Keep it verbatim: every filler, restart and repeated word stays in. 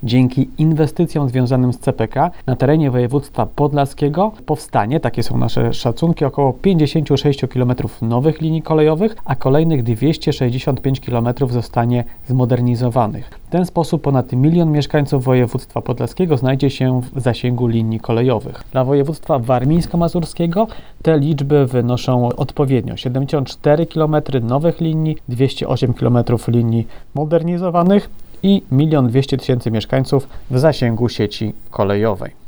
Dzięki inwestycjom związanym z C P K na terenie województwa podlaskiego powstanie, takie są nasze szacunki, około pięćdziesiąt sześć kilometrów nowych linii kolejowych, a kolejnych dwieście sześćdziesiąt pięć kilometrów zostanie zmodernizowanych. W ten sposób ponad milion mieszkańców województwa podlaskiego znajdzie się w zasięgu linii kolejowych. Dla województwa warmińsko-mazurskiego te liczby wynoszą odpowiednio siedemdziesiąt cztery kilometry nowych linii, dwieście osiem kilometrów linii modernizowanych i milion dwieście tysięcy mieszkańców w zasięgu sieci kolejowej.